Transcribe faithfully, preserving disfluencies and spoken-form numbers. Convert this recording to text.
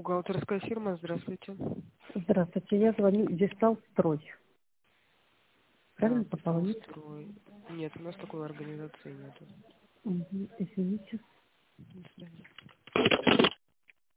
Бухгалтерская фирма, здравствуйте. Здравствуйте, я звоню Дисталстрой. Правильно А, попала, нет? Дисталстрой. Нет, у нас такой организации нету. Угу, извините. До свидания.